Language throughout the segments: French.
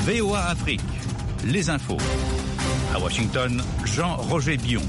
VOA Afrique, les infos. À Washington, Jean-Roger Bion.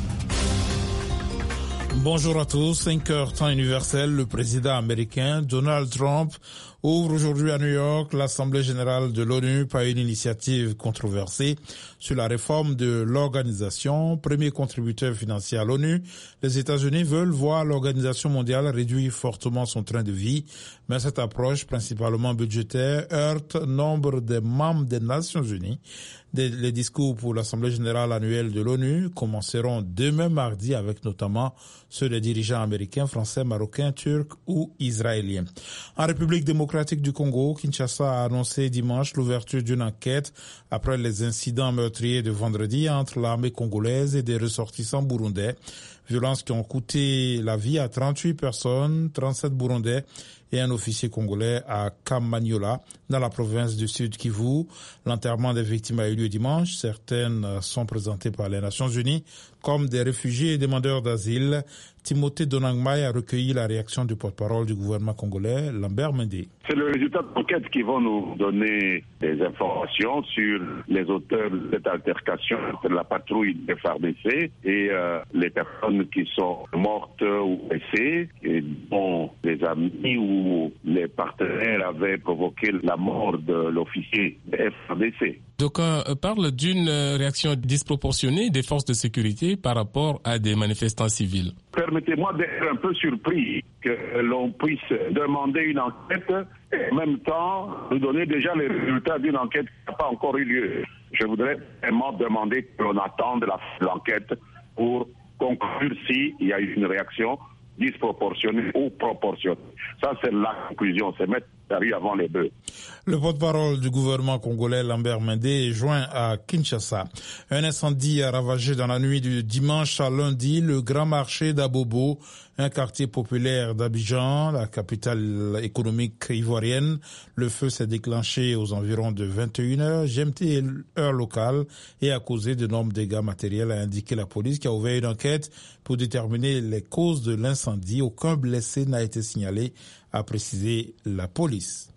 Bonjour à tous, 5h temps universel, le président américain Donald Trump ouvre aujourd'hui à New York l'Assemblée générale de l'ONU par une initiative controversée sur la réforme de l'organisation, premier contributeur financier à l'ONU. Les États-Unis veulent voir l'Organisation mondiale réduire fortement son train de vie, mais cette approche, principalement budgétaire, heurte nombre des membres des Nations Unies. Les discours pour l'Assemblée générale annuelle de l'ONU commenceront demain mardi avec notamment ceux des dirigeants américains, français, marocains, turcs ou israéliens. En République démocratique du Congo, Kinshasa a annoncé dimanche l'ouverture d'une enquête après les incidents meurtriers de vendredi entre l'armée congolaise et des ressortissants burundais. Violences qui ont coûté la vie à 38 personnes, 37 Burundais et un officier congolais à Kamanyola, dans la province du Sud Kivu. L'enterrement des victimes a eu lieu dimanche. Certaines sont présentées par les Nations Unies comme des réfugiés et demandeurs d'asile. Timothée Donangmai a recueilli la réaction du porte-parole du gouvernement congolais, Lambert Mende. C'est le résultat de l'enquête qui vont nous donner des informations sur les auteurs de cette altercation entre la patrouille des FARDC et les personnes qui sont mortes ou blessées, et dont les amis ou les partenaires avaient provoqué la mort de l'officier des FARDC. D'aucuns parlent d'une réaction disproportionnée des forces de sécurité par rapport à des manifestants civils. Permettez-moi d'être un peu surpris que l'on puisse demander une enquête et en même temps nous donner déjà les résultats d'une enquête qui n'a pas encore eu lieu. Je voudrais vraiment demander que l'on attende l'enquête pour conclure s'il y a eu une réaction disproportionnée ou proportionnée. Ça, c'est la conclusion, c'est mettre la rue avant les bœufs. Le porte-parole du gouvernement congolais, Lambert Mende, est joint à Kinshasa. Un incendie a ravagé dans la nuit du dimanche à lundi le grand marché d'Abobo, un quartier populaire d'Abidjan, la capitale économique ivoirienne. Le feu s'est déclenché aux environs de 21h, GMT heure locale, et a causé d'énormes dégâts matériels, a indiqué la police qui a ouvert une enquête pour déterminer les causes de l'incendie. Aucun blessé n'a été signalé, a précisé la police.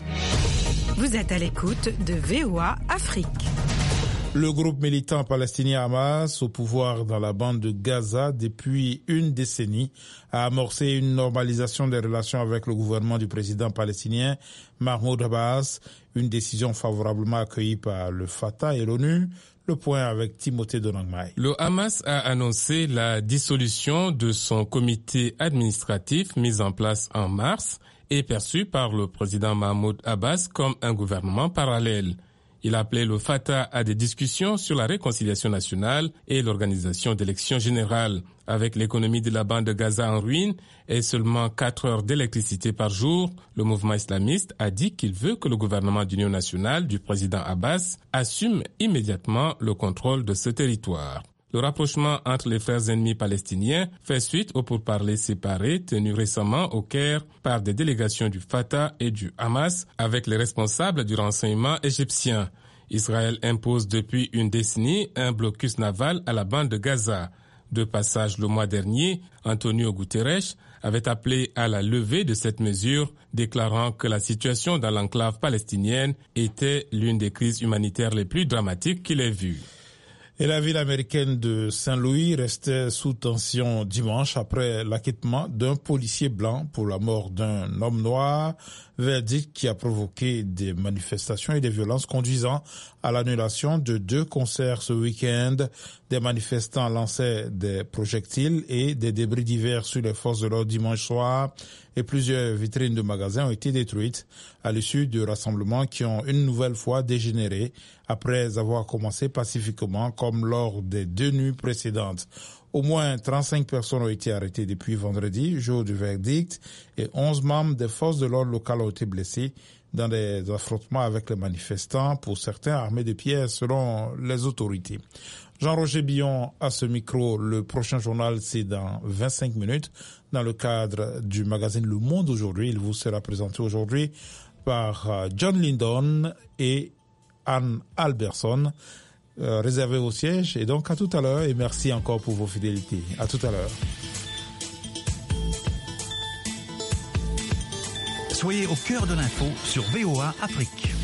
Vous êtes à l'écoute de VOA Afrique. Le groupe militant palestinien Hamas, au pouvoir dans la bande de Gaza depuis une décennie, a amorcé une normalisation des relations avec le gouvernement du président palestinien Mahmoud Abbas, une décision favorablement accueillie par le Fatah et l'ONU. Le point avec Timothée Donangmai. Le Hamas a annoncé la dissolution de son comité administratif mis en place en mars et perçu par le président Mahmoud Abbas comme un gouvernement parallèle. Il a appelé le Fatah à des discussions sur la réconciliation nationale et l'organisation d'élections générales. Avec l'économie de la bande de Gaza en ruine et seulement 4 heures d'électricité par jour, le mouvement islamiste a dit qu'il veut que le gouvernement d'union nationale du président Abbas assume immédiatement le contrôle de ce territoire. Le rapprochement entre les frères ennemis palestiniens fait suite aux pourparlers séparés tenus récemment au Caire par des délégations du Fatah et du Hamas avec les responsables du renseignement égyptien. Israël impose depuis une décennie un blocus naval à la bande de Gaza. De passage le mois dernier, Antonio Guterres avait appelé à la levée de cette mesure, déclarant que la situation dans l'enclave palestinienne était l'une des crises humanitaires les plus dramatiques qu'il ait vues. Et la ville américaine de Saint-Louis restait sous tension dimanche après l'acquittement d'un policier blanc pour la mort d'un homme noir, verdict qui a provoqué des manifestations et des violences conduisant à l'annulation de 2 concerts ce week-end. Des manifestants lançaient des projectiles et des débris divers sur les forces de l'ordre dimanche soir et plusieurs vitrines de magasins ont été détruites à l'issue de rassemblements qui ont une nouvelle fois dégénéré après avoir commencé pacifiquement comme lors des 2 nuits précédentes. Au moins 35 personnes ont été arrêtées depuis vendredi, jour du verdict, et 11 membres des forces de l'ordre locales ont été blessés dans des affrontements avec les manifestants, pour certains armés de pierres selon les autorités. Jean-Roger Bion à ce micro. Le prochain journal, c'est dans 25 minutes, dans le cadre du magazine Le Monde aujourd'hui. Il vous sera présenté aujourd'hui par John Lindon et Anne Alberson. Réservé au siège, et donc à tout à l'heure, et merci encore pour vos fidélités. À tout à l'heure. Soyez au cœur de l'info sur VOA Afrique.